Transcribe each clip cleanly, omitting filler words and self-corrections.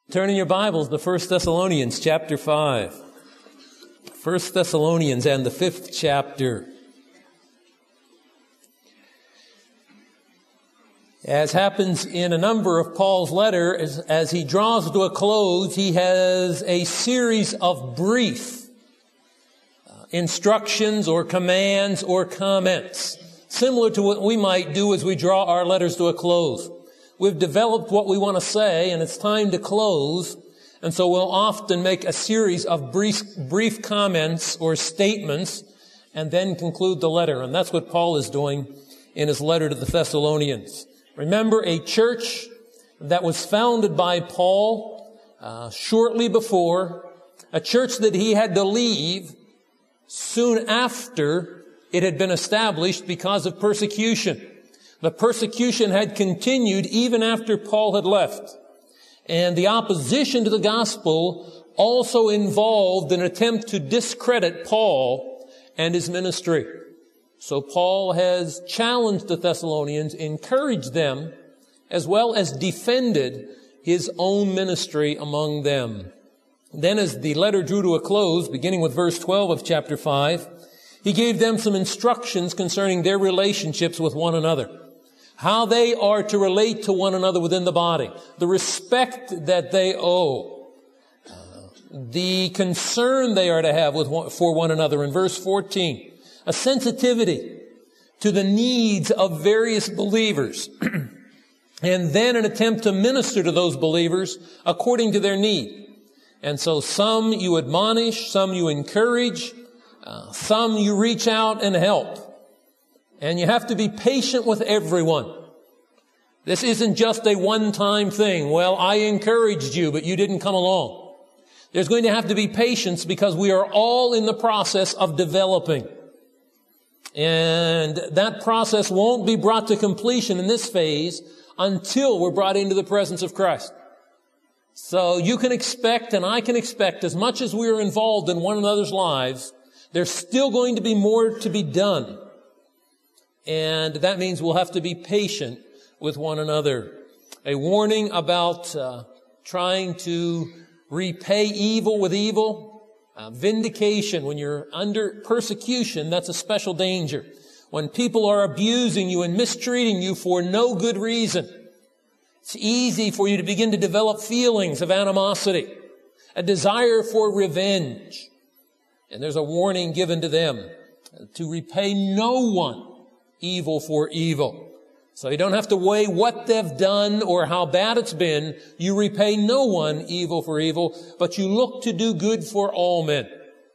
Turn in your Bibles to 1 Thessalonians chapter 5. 1 Thessalonians and the 5th chapter. As happens in a number of Paul's letters, as he draws to a close, he has a series of brief instructions or commands or comments, similar to what we might do as we draw our letters to a close. We've developed what we want to say, and it's time to close. And so we'll often make a series of brief comments or statements and then conclude the letter. And that's what Paul is doing in his letter to the Thessalonians. Remember, a church that was founded by Paul shortly before, a church that he had to leave soon after it had been established because of persecution. The persecution had continued even after Paul had left. And the opposition to the gospel also involved an attempt to discredit Paul and his ministry. So Paul has challenged the Thessalonians, encouraged them, as well as defended his own ministry among them. Then as the letter drew to a close, beginning with verse 12 of chapter 5, he gave them some instructions concerning their relationships with one another. How they are to relate to one another within the body, the respect that they owe, the concern they are to have for one another in verse 14, a sensitivity to the needs of various believers, and then an attempt to minister to those believers according to their need. And so some you admonish, some you encourage, some you reach out and help. And you have to be patient with everyone. This isn't just a one-time thing. Well, I encouraged you, but you didn't come along. There's going to have to be patience because we are all in the process of developing. And that process won't be brought to completion in this phase until we're brought into the presence of Christ. So you can expect, and I can expect, as much as we are involved in one another's lives, there's still going to be more to be done. And that means we'll have to be patient with one another. A warning about trying to repay evil with evil. Vindication. When you're under persecution, that's a special danger. When people are abusing you and mistreating you for no good reason, it's easy for you to begin to develop feelings of animosity, a desire for revenge. And there's a warning given to them to repay no one evil for evil. So you don't have to weigh what they've done or how bad it's been. You repay no one evil for evil, but you look to do good for all men.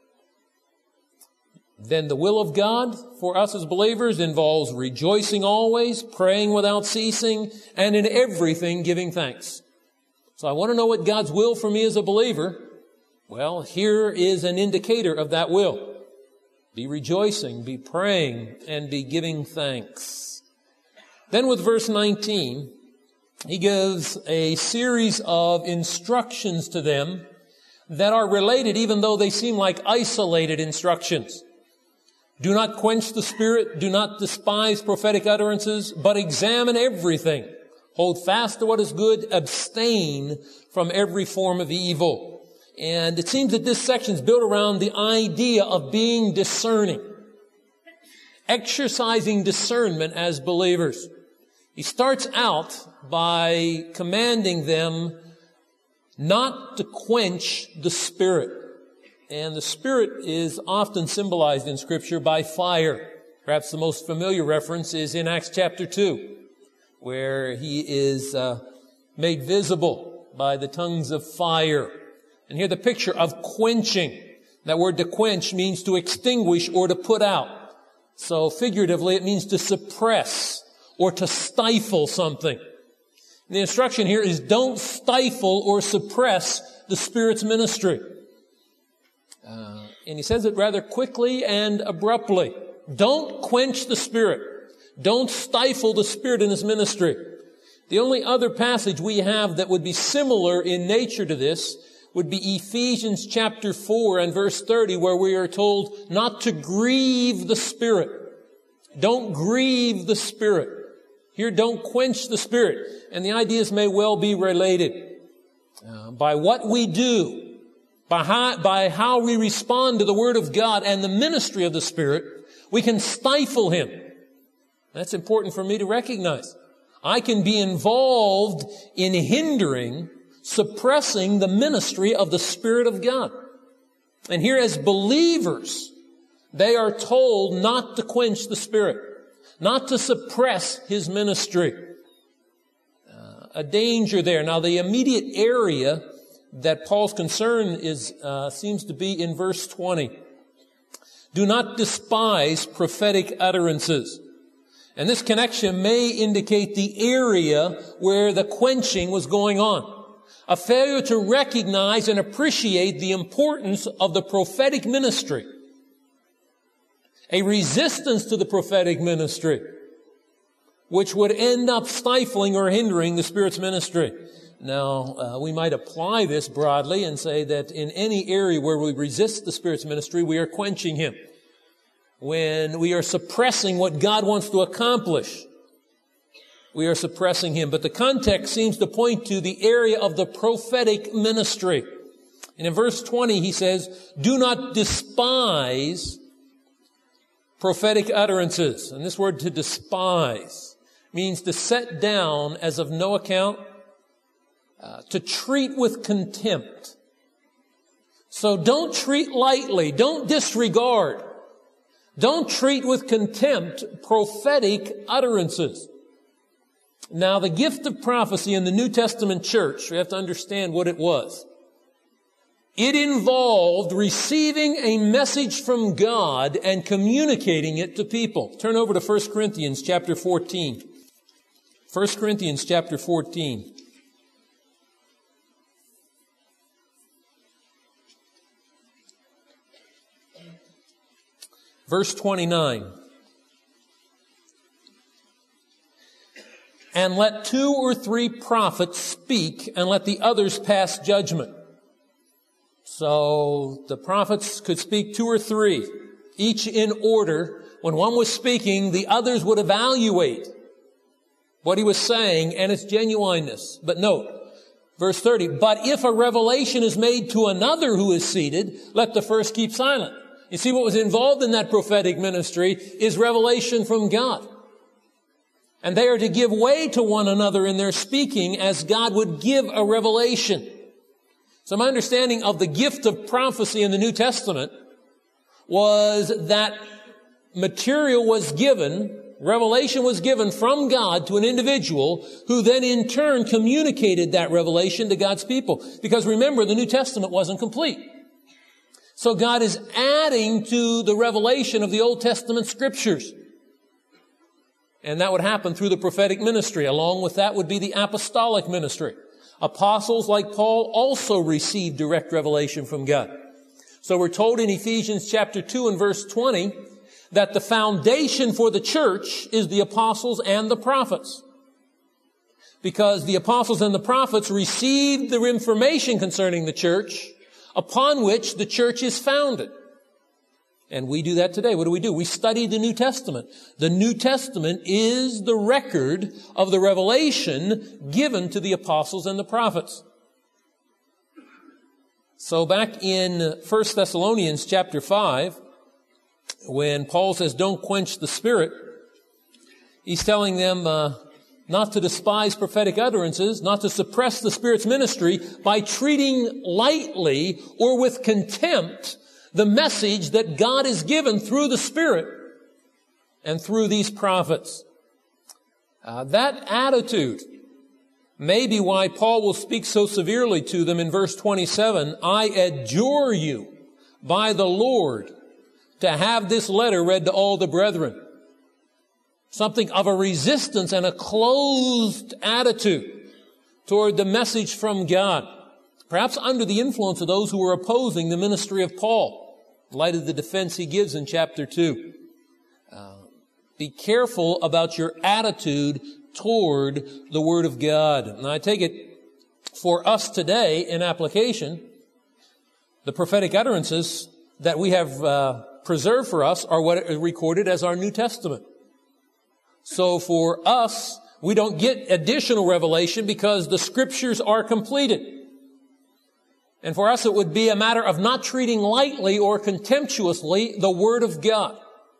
Then the will of God for us as believers involves rejoicing always, praying without ceasing, and in everything giving thanks. So I want to know what God's will for me as a believer. Well, here is an indicator of that will. Be rejoicing, be praying, and be giving thanks. Then with verse 19, he gives a series of instructions to them that are related even though they seem like isolated instructions. Do not quench the Spirit, do not despise prophetic utterances, but examine everything. Hold fast to what is good, abstain from every form of evil. And it seems that this section is built around the idea of being discerning, exercising discernment as believers. He starts out by commanding them not to quench the Spirit. And the Spirit is often symbolized in Scripture by fire. Perhaps the most familiar reference is in Acts chapter 2, where he is made visible by the tongues of fire. And here the picture of quenching. That word to quench means to extinguish or to put out. So figuratively it means to suppress or to stifle something. And the instruction here is don't stifle or suppress the Spirit's ministry. And he says it rather quickly and abruptly. Don't quench the Spirit. Don't stifle the Spirit in His ministry. The only other passage we have that would be similar in nature to this would be Ephesians chapter 4 and verse 30, where we are told not to grieve the Spirit. Don't grieve the Spirit. Here, don't quench the Spirit. And the ideas may well be related. by what we do, by how we respond to the Word of God and the ministry of the Spirit, we can stifle Him. That's important for me to recognize. I can be involved in hindering, suppressing the ministry of the Spirit of God. And here as believers, they are told not to quench the Spirit, not to suppress His ministry. A danger there. Now, the immediate area that Paul's concern is seems to be in verse 20. Do not despise prophetic utterances. And this connection may indicate the area where the quenching was going on. A failure to recognize and appreciate the importance of the prophetic ministry. A resistance to the prophetic ministry, which would end up stifling or hindering the Spirit's ministry. Now, we might apply this broadly and say that in any area where we resist the Spirit's ministry, we are quenching Him. When we are suppressing what God wants to accomplish, we are suppressing Him. But the context seems to point to the area of the prophetic ministry. And in verse 20, he says, do not despise prophetic utterances. And this word to despise means to set down as of no account, to treat with contempt. So don't treat lightly, don't disregard, don't treat with contempt prophetic utterances. Now, the gift of prophecy in the New Testament church, we have to understand what it was. It involved receiving a message from God and communicating it to people. Turn over to 1 Corinthians chapter 14. 1 Corinthians chapter 14. Verse 29. And let 2 or 3 prophets speak, and let the others pass judgment. So the prophets could speak 2 or 3, each in order. When one was speaking, the others would evaluate what he was saying and its genuineness. But note, verse 30, but if a revelation is made to another who is seated, let the first keep silent. You see, what was involved in that prophetic ministry is revelation from God. And they are to give way to one another in their speaking as God would give a revelation. So my understanding of the gift of prophecy in the New Testament was that material was given, revelation was given from God to an individual who then in turn communicated that revelation to God's people. Because remember, the New Testament wasn't complete. So God is adding to the revelation of the Old Testament scriptures. And that would happen through the prophetic ministry. Along with that would be the apostolic ministry. Apostles like Paul also received direct revelation from God. So we're told in Ephesians chapter 2 and verse 20 that the foundation for the church is the apostles and the prophets. Because the apostles and the prophets received the information concerning the church upon which the church is founded. And we do that today. What do? We study the New Testament. The New Testament is the record of the revelation given to the apostles and the prophets. So back in 1 Thessalonians chapter 5, when Paul says, don't quench the Spirit, he's telling them not to despise prophetic utterances, not to suppress the Spirit's ministry by treating lightly or with contempt the message that God has given through the Spirit and through these prophets. That attitude may be why Paul will speak so severely to them in verse 27, I adjure you by the Lord to have this letter read to all the brethren. Something of a resistance and a closed attitude toward the message from God. Perhaps under the influence of those who were opposing the ministry of Paul, in light of the defense he gives in chapter 2. Be careful about your attitude toward the Word of God. And I take it for us today in application, the prophetic utterances that we have preserved for us are what is recorded as our New Testament. So for us, we don't get additional revelation because the Scriptures are completed. And for us, it would be a matter of not treating lightly or contemptuously the Word of God.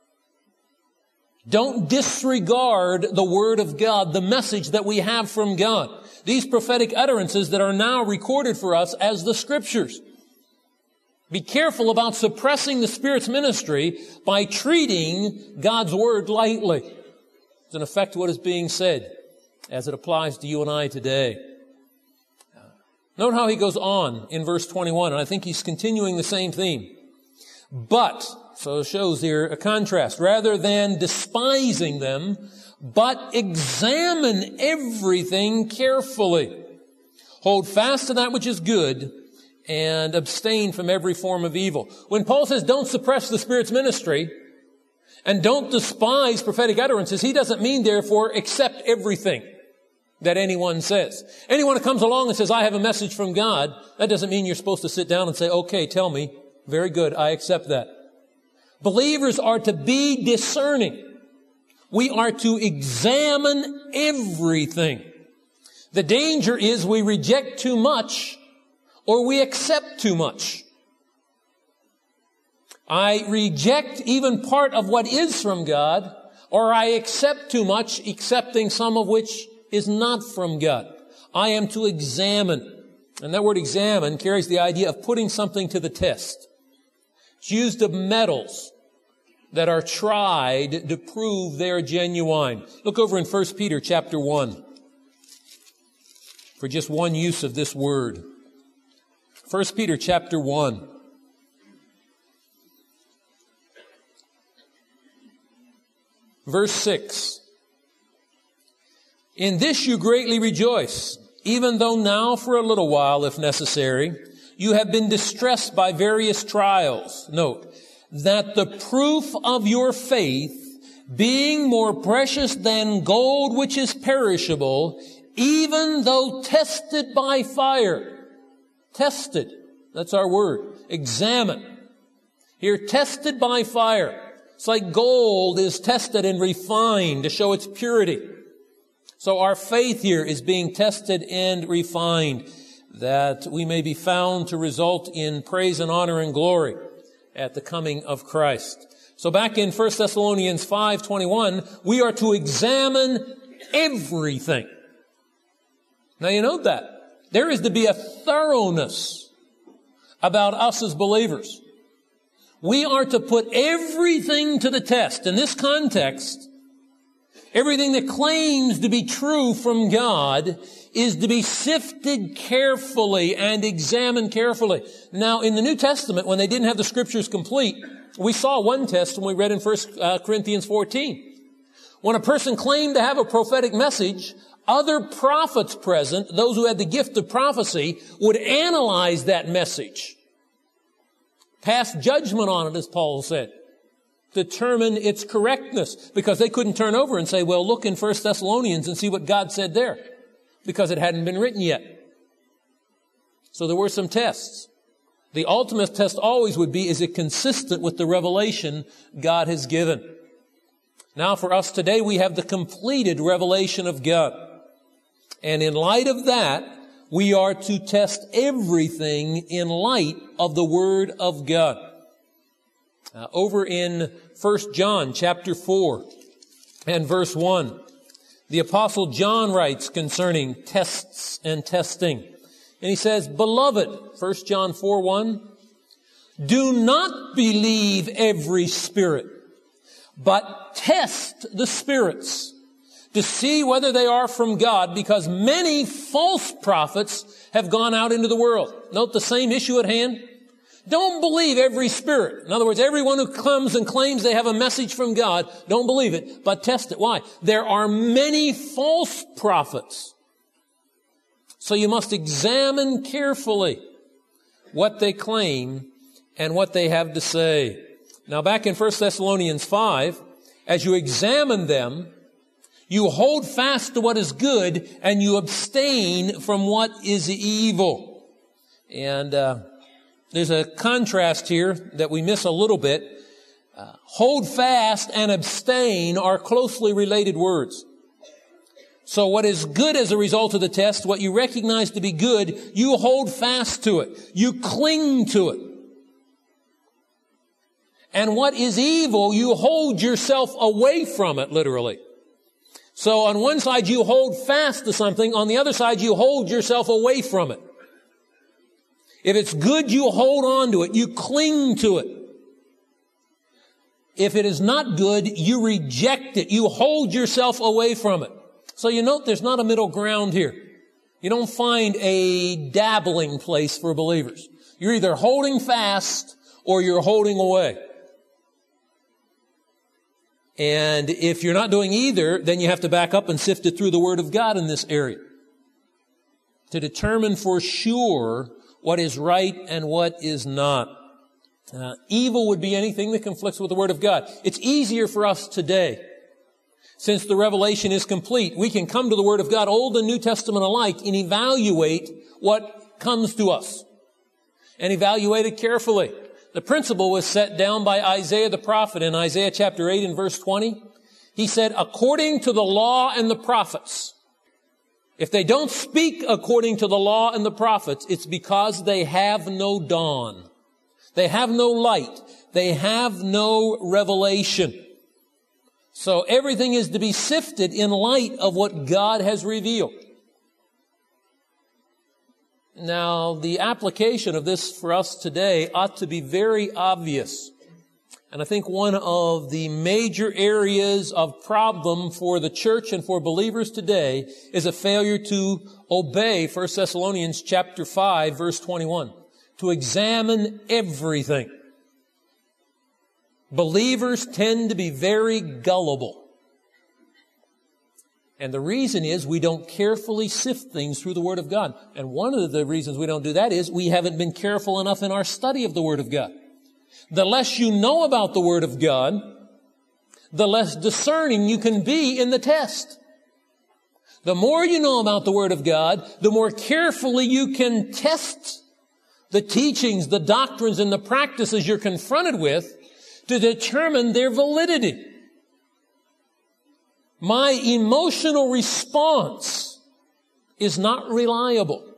Don't disregard the Word of God, the message that we have from God. These prophetic utterances that are now recorded for us as the Scriptures. Be careful about suppressing the Spirit's ministry by treating God's Word lightly. It's in effect what is being said as it applies to you and I today. Note how he goes on in verse 21, and I think he's continuing the same theme. But, so it shows here a contrast. Rather than despising them, but examine everything carefully. Hold fast to that which is good, and abstain from every form of evil. When Paul says don't suppress the Spirit's ministry, and don't despise prophetic utterances, he doesn't mean, therefore, accept everything that anyone says. Anyone who comes along and says, I have a message from God, that doesn't mean you're supposed to sit down and say, okay, tell me. Very good, I accept that. Believers are to be discerning. We are to examine everything. The danger is we reject too much or we accept too much. I reject even part of what is from God, or I accept too much, accepting some of which is not from God. I am to examine. And that word examine carries the idea of putting something to the test. It's used of metals that are tried to prove they're genuine. Look over in 1 Peter chapter 1 for just one use of this word. 1 Peter chapter 1. Verse 6. In this you greatly rejoice, even though now for a little while, if necessary, you have been distressed by various trials. Note, that the proof of your faith, being more precious than gold which is perishable, even though tested by fire. Tested. That's our word. Examine. Here, tested by fire. It's like gold is tested and refined to show its purity. So our faith here is being tested and refined, that we may be found to result in praise and honor and glory at the coming of Christ. So back in 1 Thessalonians 5:21, we are to examine everything. Now you note that. There is to be a thoroughness about us as believers. We are to put everything to the test. In this context, everything that claims to be true from God is to be sifted carefully and examined carefully. Now, in the New Testament, when they didn't have the Scriptures complete, we saw one test when we read in 1 Corinthians 14. When a person claimed to have a prophetic message, other prophets present, those who had the gift of prophecy, would analyze that message, pass judgment on it, as Paul said, determine its correctness, because they couldn't turn over and say, well, look in 1 Thessalonians and see what God said there, because it hadn't been written yet. So there were some tests. The ultimate test always would be, is it consistent with the revelation God has given? Now for us today, we have the completed revelation of God. And in light of that, we are to test everything in light of the Word of God. Over in 1 John chapter 4 and verse 1, the Apostle John writes concerning tests and testing. And he says, Beloved, 1 John 4:1, do not believe every spirit, but test the spirits to see whether they are from God, because many false prophets have gone out into the world. Note the same issue at hand. Don't believe every spirit. In other words, everyone who comes and claims they have a message from God, don't believe it, but test it. Why? There are many false prophets. So you must examine carefully what they claim and what they have to say. Now back in 1 Thessalonians 5, as you examine them, you hold fast to what is good and you abstain from what is evil. And there's a contrast here that we miss a little bit. Hold fast and abstain are closely related words. So what is good as a result of the test, what you recognize to be good, you hold fast to it. You cling to it. And what is evil, you hold yourself away from it, literally. So on one side you hold fast to something, on the other side you hold yourself away from it. If it's good, you hold on to it. You cling to it. If it is not good, you reject it. You hold yourself away from it. So you note there's not a middle ground here. You don't find a dabbling place for believers. You're either holding fast or you're holding away. And if you're not doing either, then you have to back up and sift it through the Word of God in this area to determine for sure what is right and what is not. Evil would be anything that conflicts with the Word of God. It's easier for us today. Since the revelation is complete, we can come to the Word of God, Old and New Testament alike, and evaluate what comes to us. And evaluate it carefully. The principle was set down by Isaiah the prophet in Isaiah chapter 8 and verse 20. He said, according to the law and the prophets. If they don't speak according to the law and the prophets, it's because they have no dawn. They have no light. They have no revelation. So everything is to be sifted in light of what God has revealed. Now, the application of this for us today ought to be very obvious. And I think one of the major areas of problem for the church and for believers today is a failure to obey 1 Thessalonians chapter 5, verse 21. To examine everything. Believers tend to be very gullible. And the reason is we don't carefully sift things through the Word of God. And one of the reasons we don't do that is we haven't been careful enough in our study of the Word of God. The less you know about the Word of God, the less discerning you can be in the test. The more you know about the Word of God, the more carefully you can test the teachings, the doctrines, and the practices you're confronted with to determine their validity. My emotional response is not reliable.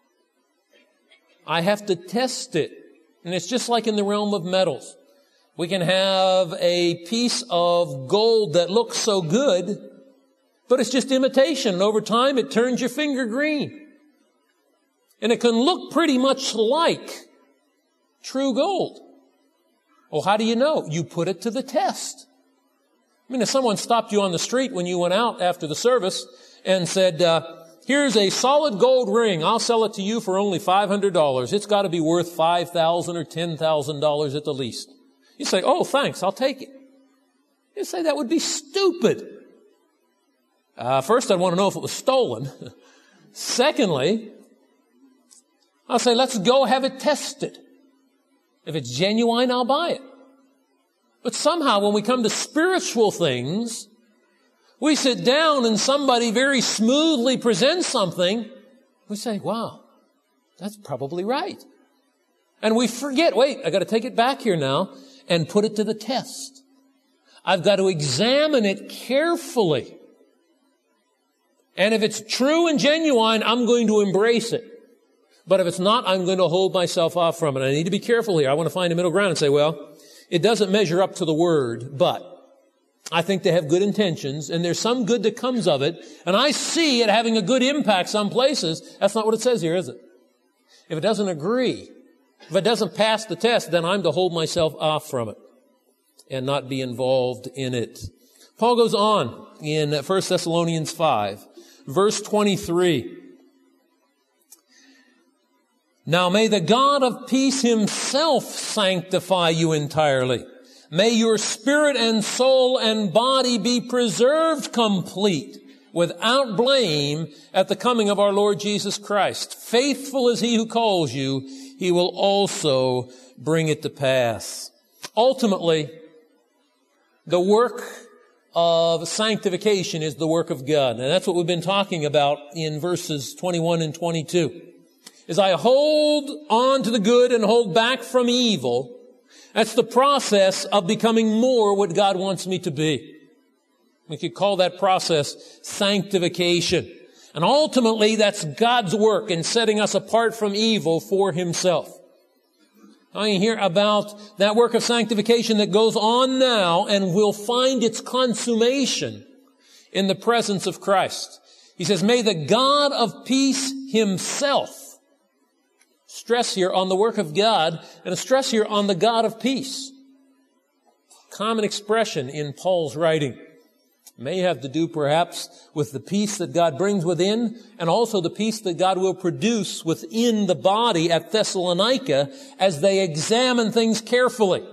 I have to test it. And it's just like in the realm of metals. We can have a piece of gold that looks so good, but it's just imitation. And over time, it turns your finger green. And it can look pretty much like true gold. Well, how do you know? You put it to the test. I mean, if someone stopped you on the street when you went out after the service and said, here's a solid gold ring. I'll sell it to you for only $500. It's got to be worth $5,000 or $10,000 at the least. You say, oh, thanks, I'll take it. You say that would be stupid. First, I'd want to know if it was stolen. Secondly, I'll say, let's go have it tested. If it's genuine, I'll buy it. But somehow when we come to spiritual things, we sit down and somebody very smoothly presents something. We say, wow, that's probably right. And we forget, wait, I got to take it back here now and put it to the test. I've got to examine it carefully. And if it's true and genuine, I'm going to embrace it. But if it's not, I'm going to hold myself off from it. I need to be careful here. I want to find a middle ground and say, well, it doesn't measure up to the Word, but I think they have good intentions, and there's some good that comes of it, and I see it having a good impact some places. That's not what it says here, is it? If it doesn't agree, if it doesn't pass the test, then I'm to hold myself off from it and not be involved in it. Paul goes on in 1 Thessalonians 5, verse 23. Now may the God of peace himself sanctify you entirely. May your spirit and soul and body be preserved complete, without blame, at the coming of our Lord Jesus Christ. Faithful is he who calls you, he will also bring it to pass. Ultimately, the work of sanctification is the work of God. And that's what we've been talking about in verses 21 and 22. As I hold on to the good and hold back from evil, that's the process of becoming more what God wants me to be. We could call that process sanctification. And ultimately, that's God's work in setting us apart from evil for Himself. Now you hear about that work of sanctification that goes on now and will find its consummation in the presence of Christ. He says, may the God of peace Himself, stress here on the work of God and a stress here on the God of peace. Common expression in Paul's writing. May have to do perhaps with the peace that God brings within and also the peace that God will produce within the body at Thessalonica as they examine things carefully.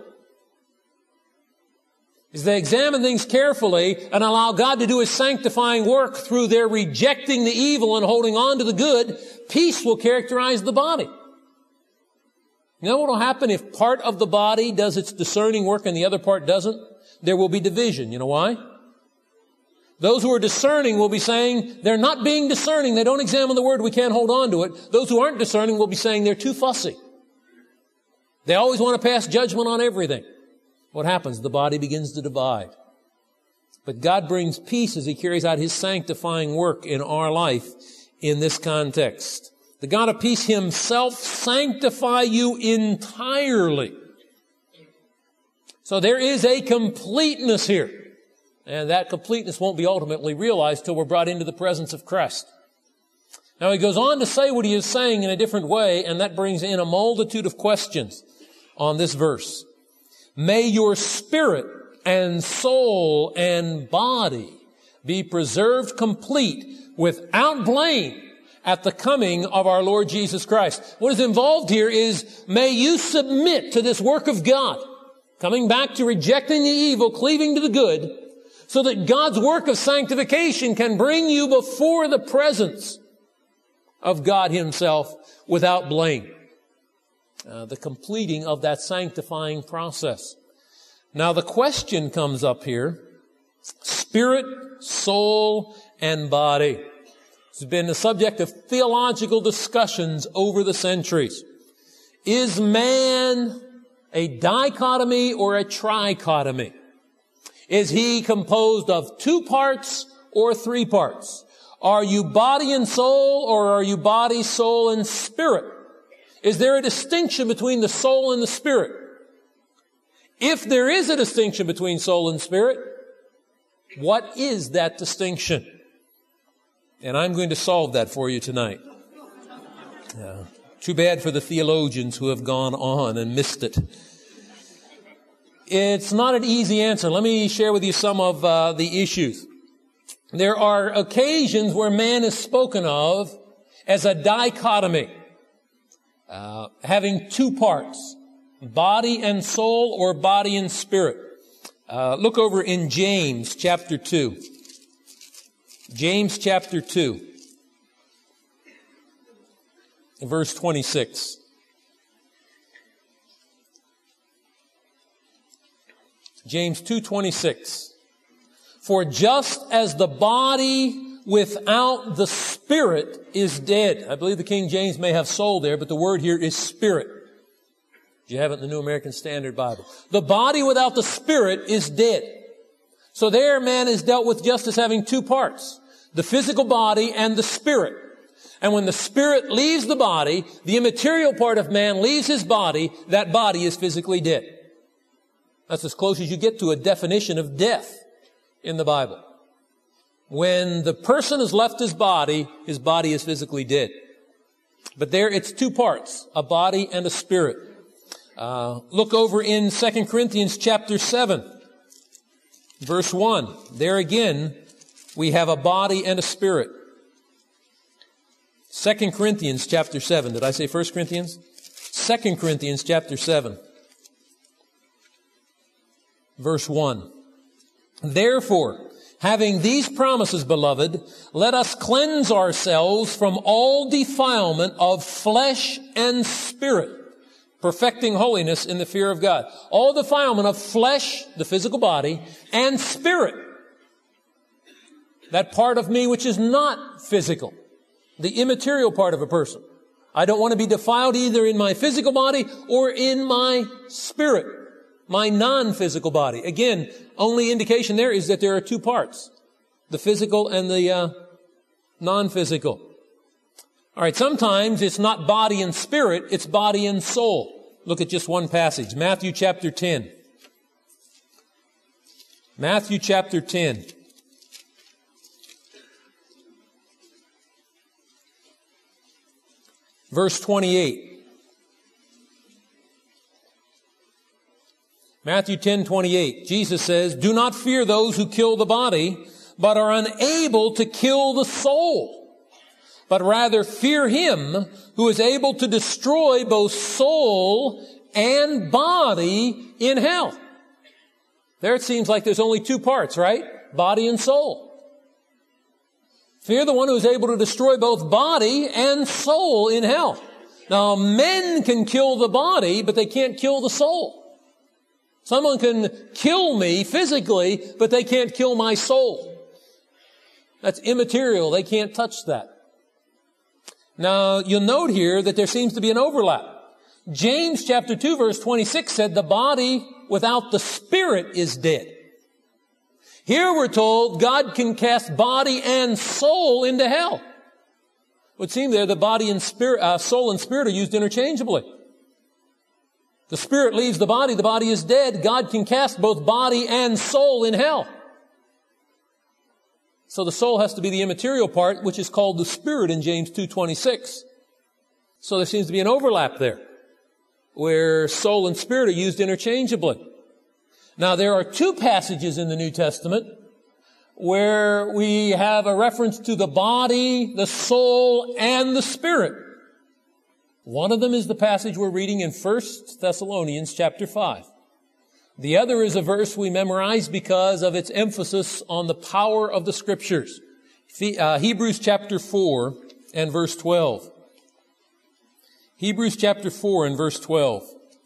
As they examine things carefully and allow God to do His sanctifying work through their rejecting the evil and holding on to the good, peace will characterize the body. You know what will happen if part of the body does its discerning work and the other part doesn't? There will be division. You know why? Those who are discerning will be saying they're not being discerning. They don't examine the Word. We can't hold on to it. Those who aren't discerning will be saying they're too fussy. They always want to pass judgment on everything. What happens? The body begins to divide. But God brings peace as He carries out His sanctifying work in our life in this context. The God of peace Himself sanctify you entirely. So there is a completeness here. And that completeness won't be ultimately realized till we're brought into the presence of Christ. Now he goes on to say what he is saying in a different way, and that brings in a multitude of questions on this verse. May your spirit and soul and body be preserved complete without blame at the coming of our Lord Jesus Christ. What is involved here is, may you submit to this work of God, coming back to rejecting the evil, cleaving to the good, so that God's work of sanctification can bring you before the presence of God Himself without blame. The completing of that sanctifying process. Now the question comes up here, spirit, soul, and body. This has been the subject of theological discussions over the centuries. Is man a dichotomy or a trichotomy? Is he composed of 2 parts or 3 parts? Are you body and soul, or are you body, soul, and spirit? Is there a distinction between the soul and the spirit? If there is a distinction between soul and spirit, what is that distinction? And I'm going to solve that for you tonight. Too bad for the theologians who have gone on and missed it. It's not an easy answer. Let me share with you some of the issues. There are occasions where man is spoken of as a dichotomy, having 2 parts, body and soul or body and spirit. Look over in James chapter 2. James chapter 2, verse 26. James 2:26. For just as the body without the spirit is dead. I believe the King James may have soul there, but the word here is spirit. You have it in the New American Standard Bible. The body without the spirit is dead. So there man is dealt with just as having 2 parts. The physical body and the spirit. And when the spirit leaves the body, the immaterial part of man leaves his body, that body is physically dead. That's as close as you get to a definition of death in the Bible. When the person has left his body is physically dead. But there it's 2 parts, a body and a spirit. Look over in 2 Corinthians chapter 7, verse 1. There again, we have a body and a spirit. 2 Corinthians chapter 7. Did I say 1 Corinthians? 2 Corinthians chapter 7. Verse 1. Therefore, having these promises, beloved, let us cleanse ourselves from all defilement of flesh and spirit, perfecting holiness in the fear of God. All defilement of flesh, the physical body, and spirit. That part of me which is not physical. The immaterial part of a person. I don't want to be defiled either in my physical body or in my spirit. my non-physical body. Again, only indication there is that there are two parts, the physical and the non-physical. All right, sometimes it's not body and spirit, it's body and soul. Look at just one passage, Matthew chapter 10. Matthew chapter 10. Verse 28. Matthew 10:28. Jesus says, "Do not fear those who kill the body, but are unable to kill the soul. But rather fear him who is able to destroy both soul and body in hell." There it seems like there's only two parts, right? Body and soul. Fear the one who is able to destroy both body and soul in hell. Now, men can kill the body, but they can't kill the soul. Someone can kill me physically, but they can't kill my soul. That's immaterial. They can't touch that. Now, you'll note here that there seems to be an overlap. James chapter 2 verse 26 said the body without the spirit is dead. Here we're told God can cast body and soul into hell. It would seem there the body and spirit, soul and spirit are used interchangeably. The spirit leaves the body is dead. God can cast both body and soul in hell. So the soul has to be the immaterial part, which is called the spirit in James 2:26. So there seems to be an overlap there, where soul and spirit are used interchangeably. Now there are two passages in the New Testament where we have a reference to the body, the soul, and the spirit. One of them is the passage we're reading in 1 Thessalonians chapter 5. The other is a verse we memorize because of its emphasis on the power of the Scriptures. Hebrews chapter 4 and verse 12. Hebrews chapter 4 and verse 12.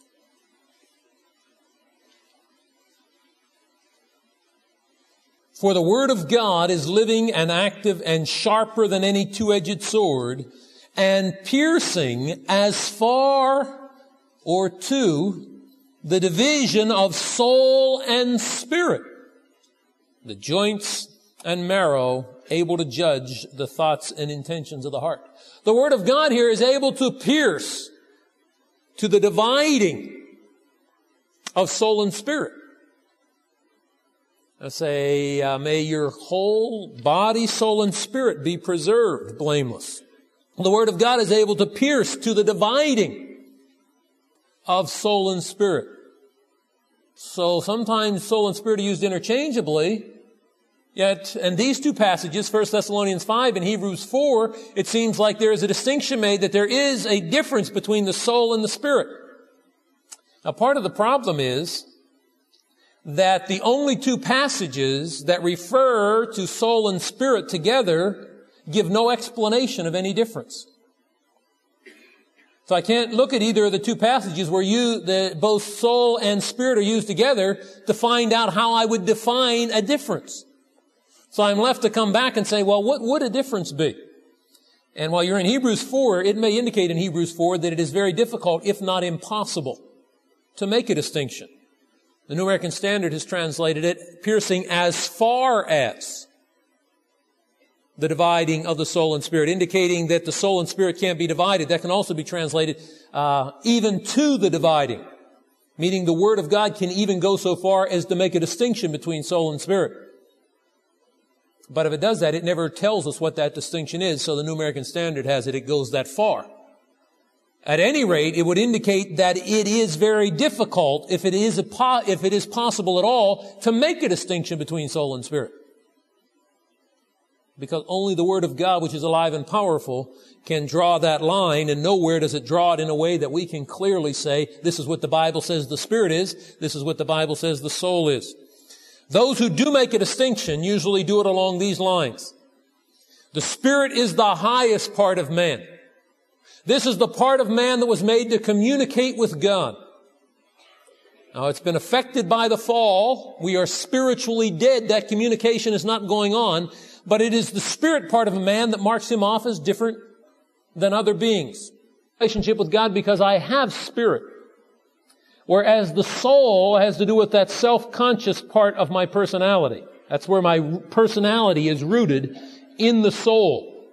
"For the word of God is living and active and sharper than any two-edged sword, and piercing as far or to the division of soul and spirit, the joints and marrow, able to judge the thoughts and intentions of the heart." The Word of God here is able to pierce to the dividing of soul and spirit. I say, may your whole body, soul, and spirit be preserved blameless. The Word of God is able to pierce to the dividing of soul and spirit. So sometimes soul and spirit are used interchangeably, yet in these two passages, 1 Thessalonians 5 and Hebrews 4, it seems like there is a distinction made that there is a difference between the soul and the spirit. Now part of the problem is that the only two passages that refer to soul and spirit together give no explanation of any difference. So I can't look at either of the two passages where both soul and spirit are used together to find out how I would define a difference. So I'm left to come back and say, well, what would a difference be? And while you're in Hebrews 4, it may indicate in Hebrews 4 that it is very difficult, if not impossible, to make a distinction. The New American Standard has translated it, piercing as far as the dividing of the soul and spirit, indicating that the soul and spirit can't be divided. That can also be translated even to the dividing, meaning the Word of God can even go so far as to make a distinction between soul and spirit. But if it does that, it never tells us what that distinction is, so the New American Standard has it goes that far. At any rate, it would indicate that it is very difficult, if it is possible at all, to make a distinction between soul and spirit. Because only the Word of God, which is alive and powerful, can draw that line, and nowhere does it draw it in a way that we can clearly say, this is what the Bible says the Spirit is, this is what the Bible says the soul is. Those who do make a distinction usually do it along these lines. The Spirit is the highest part of man. This is the part of man that was made to communicate with God. Now, it's been affected by the fall. We are spiritually dead. That communication is not going on. But it is the spirit part of a man that marks him off as different than other beings. Relationship with God because I have spirit. Whereas the soul has to do with that self-conscious part of my personality. That's where my personality is rooted, in the soul.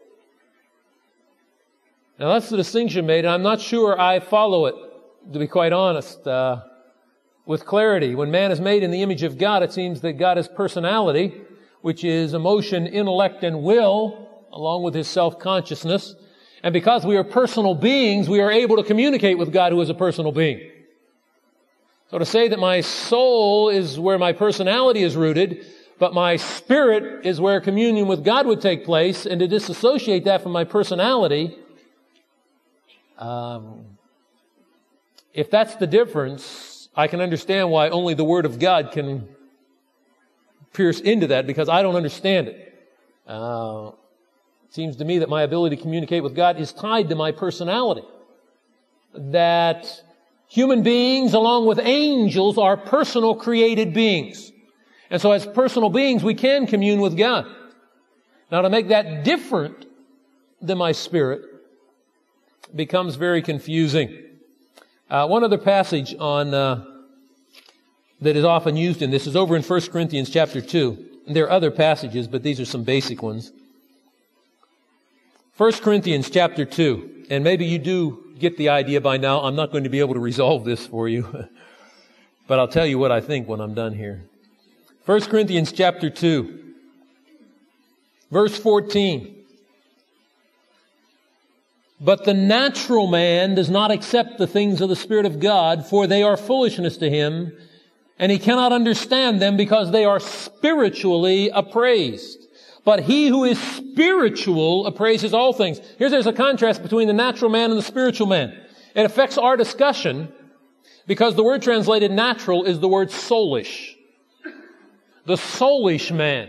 Now that's the distinction made, and I'm not sure I follow it, to be quite honest, with clarity. When man is made in the image of God, it seems that God has personality, which is emotion, intellect, and will, along with His self-consciousness. And because we are personal beings, we are able to communicate with God, who is a personal being. So to say that my soul is where my personality is rooted, but my spirit is where communion with God would take place, and to disassociate that from my personality, if that's the difference, I can understand why only the Word of God can pierce into that, because I don't understand it. It seems to me that my ability to communicate with God is tied to my personality. That human beings, along with angels, are personal created beings. And so as personal beings, we can commune with God. Now, to make that different than my spirit becomes very confusing. One other passage on that is often used in this is over in 1 Corinthians chapter 2. And there are other passages, but these are some basic ones. 1 Corinthians chapter 2. And maybe you do get the idea by now. I'm not going to be able to resolve this for you. But I'll tell you what I think when I'm done here. 1 Corinthians chapter 2. Verse 14. But the natural man does not accept the things of the Spirit of God, for they are foolishness to him, and he cannot understand them because they are spiritually appraised. But he who is spiritual appraises all things. There's a contrast between the natural man and the spiritual man. It affects our discussion because the word translated natural is the word soulish. The soulish man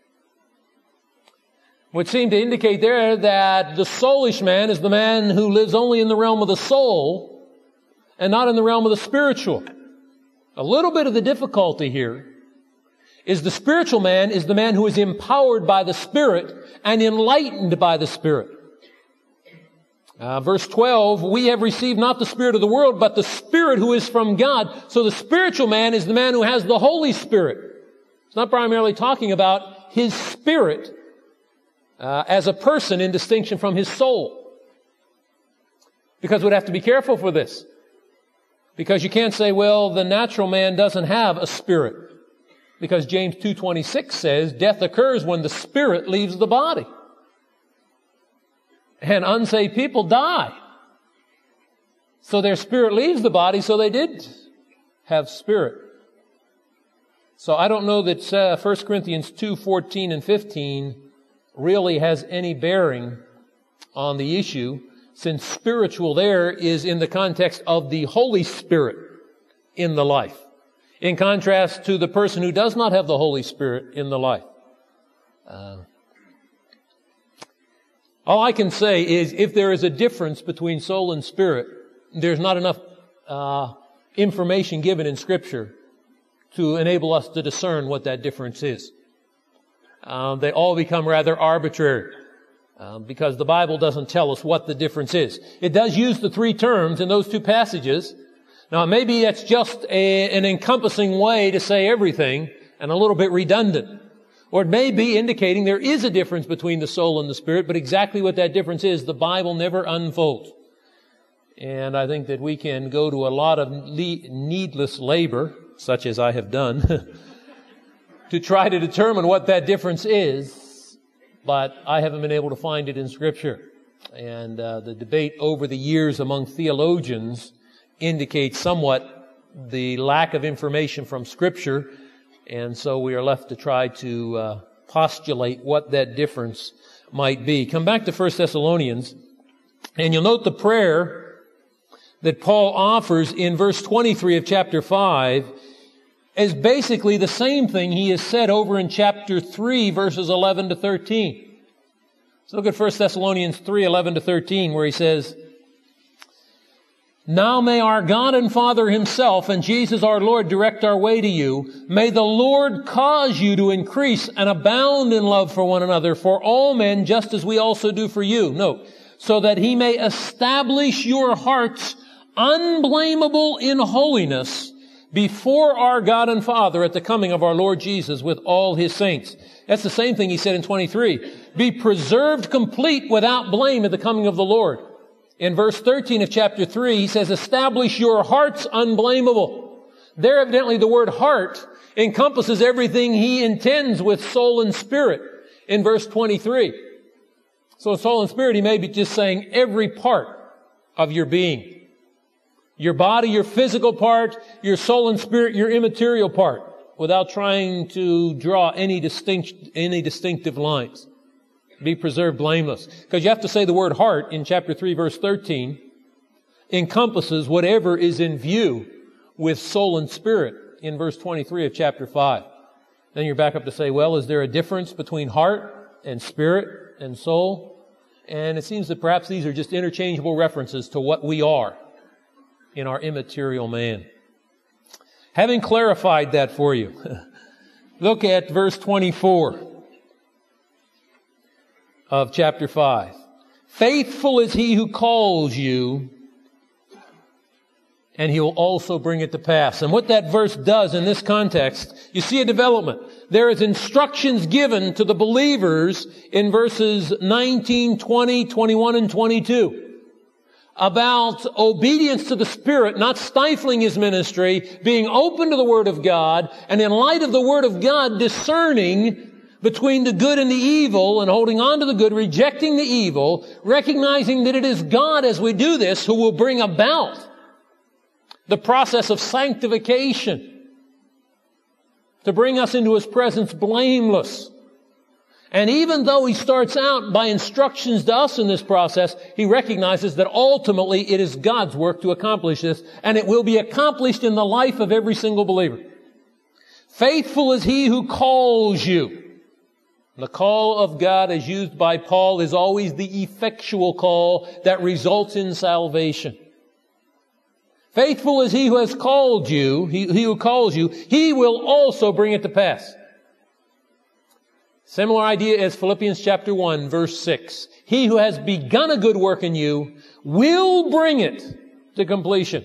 would seem to indicate there that the soulish man is the man who lives only in the realm of the soul and not in the realm of the spiritual. A little bit of the difficulty here is the spiritual man is the man who is empowered by the Spirit and enlightened by the Spirit. Verse 12, we have received not the spirit of the world, but the Spirit who is from God. So the spiritual man is the man who has the Holy Spirit. It's not primarily talking about his spirit as a person in distinction from his soul. Because we'd have to be careful for this. Because you can't say, well, the natural man doesn't have a spirit. Because James 2:26 says, death occurs when the spirit leaves the body. And unsaved people die. So their spirit leaves the body, so they did have spirit. So I don't know that 1 Corinthians 2:14 and 15 really has any bearing on the issue, since spiritual there is in the context of the Holy Spirit in the life, in contrast to the person who does not have the Holy Spirit in the life. All I can say is if there is a difference between soul and spirit, there's not enough information given in Scripture to enable us to discern what that difference is. They all become rather arbitrary because the Bible doesn't tell us what the difference is. It does use the three terms in those two passages. Now, maybe that's just an encompassing way to say everything and a little bit redundant. Or it may be indicating there is a difference between the soul and the spirit, but exactly what that difference is, the Bible never unfolds. And I think that we can go to a lot of needless labor, such as I have done, to try to determine what that difference is, but I haven't been able to find it in Scripture. And the debate over the years among theologians indicates somewhat the lack of information from Scripture, and so we are left to try to postulate what that difference might be. Come back to 1 Thessalonians, and you'll note the prayer that Paul offers in verse 23 of chapter 5 is basically the same thing he has said over in chapter 3, verses 11 to 13. So look at 1 Thessalonians 3, 11 to 13, where he says, now may our God and Father Himself and Jesus our Lord direct our way to you. May the Lord cause you to increase and abound in love for one another, for all men, just as we also do for you. Note, so that He may establish your hearts unblameable in holiness before our God and Father at the coming of our Lord Jesus with all His saints. That's the same thing He said in 23. Be preserved complete without blame at the coming of the Lord. In verse 13 of chapter 3, He says, establish your hearts unblameable. There evidently the word heart encompasses everything He intends with soul and spirit in verse 23. So soul and spirit, He may be just saying every part of your being. Your body, your physical part, your soul and spirit, your immaterial part, without trying to draw any distinctive lines. Be preserved blameless. Because you have to say the word heart in chapter 3, verse 13, encompasses whatever is in view with soul and spirit in verse 23 of chapter 5. Then you're back up to say, well, is there a difference between heart and spirit and soul? And it seems that perhaps these are just interchangeable references to what we are in our immaterial man. Having clarified that for you, look at verse 24 of chapter 5. Faithful is He who calls you, and He will also bring it to pass. And what that verse does in this context, you see a development. There is instructions given to the believers in verses 19, 20, 21, and 22 about obedience to the Spirit, not stifling His ministry, being open to the Word of God, and in light of the Word of God, discerning between the good and the evil, and holding on to the good, rejecting the evil, recognizing that it is God, as we do this, who will bring about the process of sanctification to bring us into His presence blameless. And even though He starts out by instructions to us in this process, He recognizes that ultimately it is God's work to accomplish this, and it will be accomplished in the life of every single believer. Faithful is He who calls you. The call of God, as used by Paul, is always the effectual call that results in salvation. Faithful is He who has called you, he who calls you, He will also bring it to pass. Similar idea as Philippians chapter 1, verse 6. He who has begun a good work in you will bring it to completion.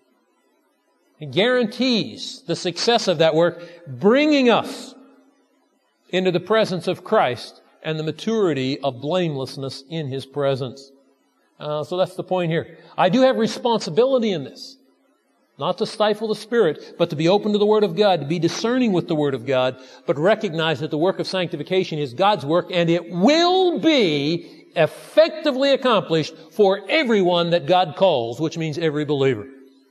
He guarantees the success of that work, bringing us into the presence of Christ and the maturity of blamelessness in His presence. So that's the point here. I do have responsibility in this. Not to stifle the Spirit, but to be open to the Word of God, to be discerning with the Word of God, but recognize that the work of sanctification is God's work, and it will be effectively accomplished for everyone that God calls, which means every believer.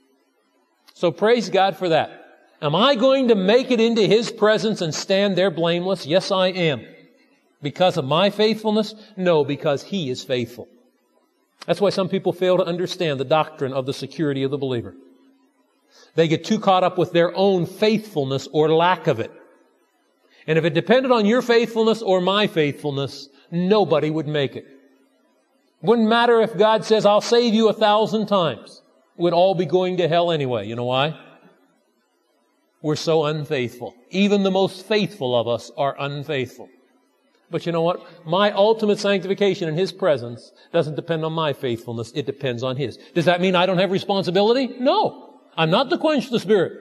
So praise God for that. Am I going to make it into His presence and stand there blameless? Yes, I am. Because of my faithfulness? No, because He is faithful. That's why some people fail to understand the doctrine of the security of the believer. They get too caught up with their own faithfulness or lack of it. And if it depended on your faithfulness or my faithfulness, nobody would make it. Wouldn't matter if God says, I'll save you 1,000 times. We'd all be going to hell anyway. You know why? We're so unfaithful. Even the most faithful of us are unfaithful. But you know what? My ultimate sanctification in His presence doesn't depend on my faithfulness. It depends on His. Does that mean I don't have responsibility? No. I'm not to quench the Spirit.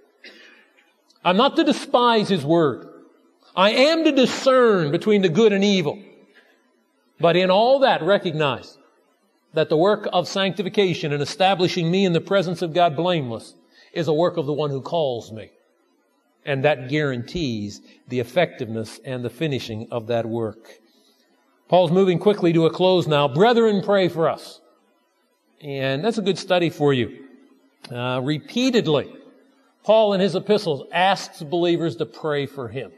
I'm not to despise His Word. I am to discern between the good and evil. But in all that, recognize that the work of sanctification and establishing me in the presence of God blameless is a work of the one who calls me. And that guarantees the effectiveness and the finishing of that work. Paul's moving quickly to a close now. Brethren, pray for us. And that's a good study for you. Repeatedly, Paul in his epistles asks believers to pray for him.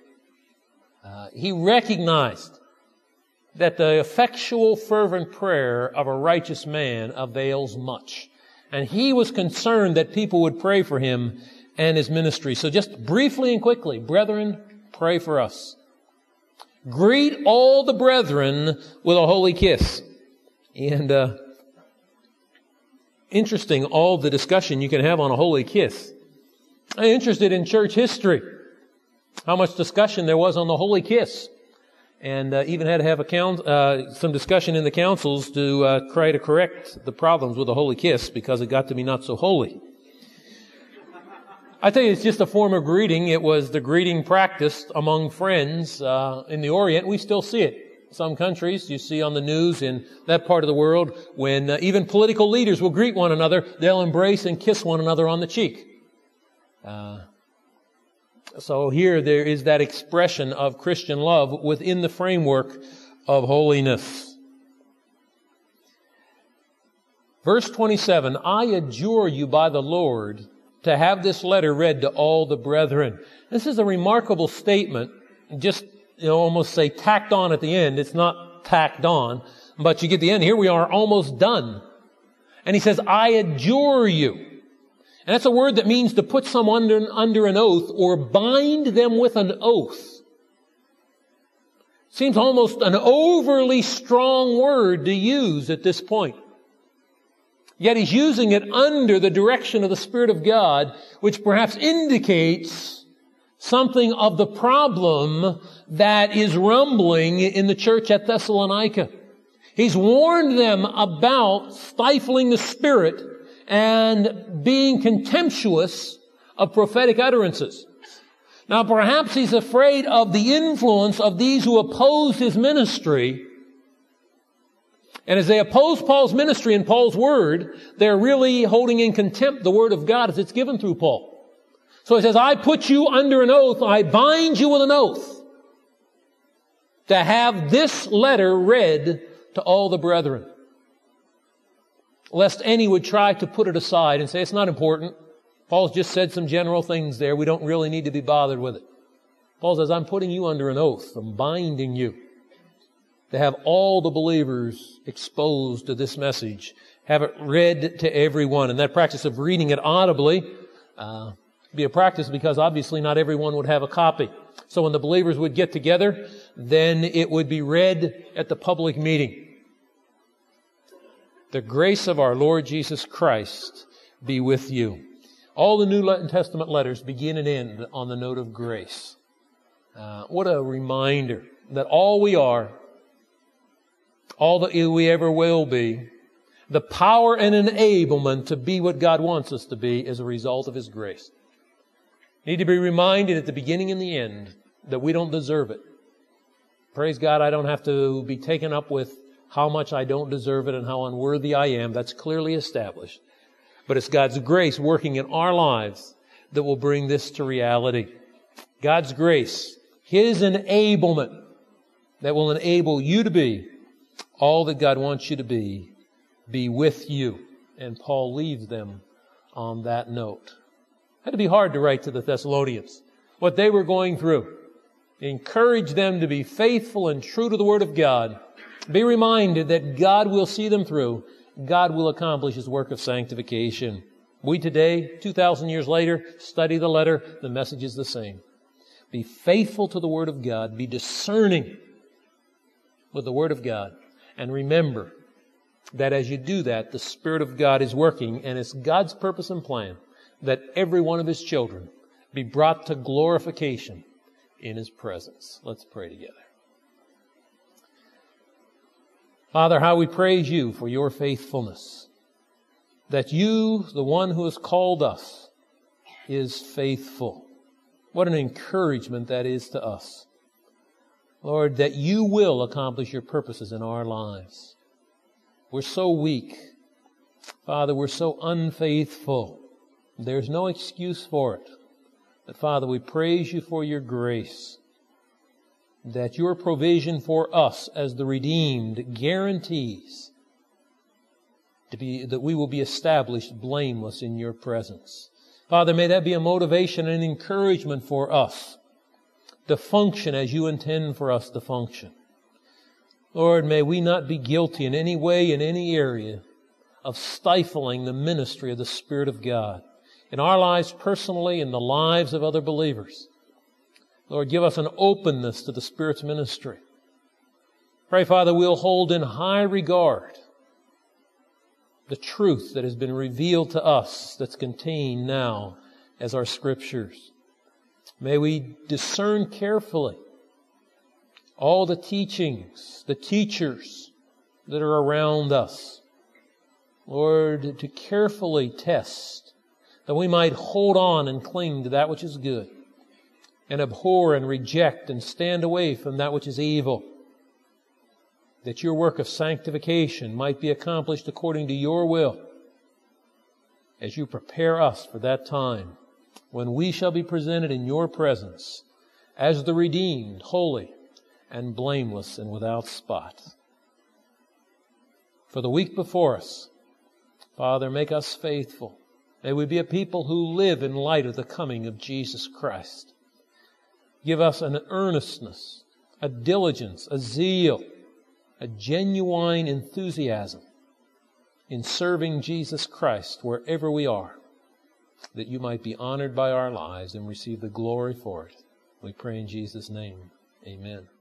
He recognized that the effectual, fervent prayer of a righteous man avails much. And he was concerned that people would pray for him and his ministry. So just briefly and quickly, brethren, pray for us. Greet all the brethren with a holy kiss. And interesting, all the discussion you can have on a holy kiss. I'm interested in church history. How much discussion there was on the holy kiss. and even had to have some discussion in the councils to try to correct the problems with the holy kiss because it got to be not so holy. I tell you, it's just a form of greeting. It was the greeting practiced among friends in the Orient. We still see it. Some countries, you see on the news in that part of the world, when even political leaders will greet one another, they'll embrace and kiss one another on the cheek. So here there is that expression of Christian love within the framework of holiness. Verse 27, I adjure you by the Lord to have this letter read to all the brethren. This is a remarkable statement, just, almost say tacked on at the end. It's not tacked on, but you get the end. Here we are almost done. And he says, I adjure you. And that's a word that means to put someone under an oath or bind them with an oath. Seems almost an overly strong word to use at this point. Yet he's using it under the direction of the Spirit of God, which perhaps indicates something of the problem that is rumbling in the church at Thessalonica. He's warned them about stifling the Spirit and being contemptuous of prophetic utterances. Now, perhaps he's afraid of the influence of these who oppose his ministry. And as they oppose Paul's ministry and Paul's word, they're really holding in contempt the word of God as it's given through Paul. So he says, I put you under an oath, I bind you with an oath to have this letter read to all the brethren. Lest any would try to put it aside and say, it's not important. Paul's just said some general things there. We don't really need to be bothered with it. Paul says, I'm putting you under an oath. I'm binding you to have all the believers exposed to this message. Have it read to everyone. And that practice of reading it audibly be a practice because obviously not everyone would have a copy. So when the believers would get together, then it would be read at the public meeting. The grace of our Lord Jesus Christ be with you. All the New Testament letters begin and end on the note of grace. What a reminder that all we are, all that we ever will be, the power and enablement to be what God wants us to be is a result of His grace. Need to be reminded at the beginning and the end that we don't deserve it. Praise God, I don't have to be taken up with how much I don't deserve it and how unworthy I am. That's clearly established. But it's God's grace working in our lives that will bring this to reality. God's grace, His enablement that will enable you to be all that God wants you to be with you. And Paul leaves them on that note. It had to be hard to write to the Thessalonians what they were going through. Encourage them to be faithful and true to the Word of God. Be reminded that God will see them through. God will accomplish His work of sanctification. We today, 2,000 years later, study the letter. The message is the same. Be faithful to the Word of God. Be discerning with the Word of God. And remember that as you do that, the Spirit of God is working, and it's God's purpose and plan that every one of His children be brought to glorification in His presence. Let's pray together. Father, how we praise You for Your faithfulness, that You, the one who has called us, is faithful. What an encouragement that is to us. Lord, that You will accomplish Your purposes in our lives. We're so weak. Father, we're so unfaithful. There's no excuse for it. But Father, we praise You for Your grace, that Your provision for us as the redeemed guarantees that we will be established blameless in Your presence. Father, may that be a motivation and encouragement for us to function as You intend for us to function. Lord, may we not be guilty in any way, in any area, of stifling the ministry of the Spirit of God in our lives personally, in the lives of other believers. Lord, give us an openness to the Spirit's ministry. Pray, Father, we'll hold in high regard the truth that has been revealed to us that's contained now as our Scriptures. May we discern carefully all the teachings, the teachers that are around us. Lord, to carefully test, that we might hold on and cling to that which is good, and abhor and reject and stand away from that which is evil, that your work of sanctification might be accomplished according to your will, as you prepare us for that time when we shall be presented in your presence as the redeemed, holy, and blameless and without spot. For the week before us, Father, make us faithful. May we be a people who live in light of the coming of Jesus Christ. Give us an earnestness, a diligence, a zeal, a genuine enthusiasm in serving Jesus Christ wherever we are, that you might be honored by our lives and receive the glory for it. We pray in Jesus' name. Amen.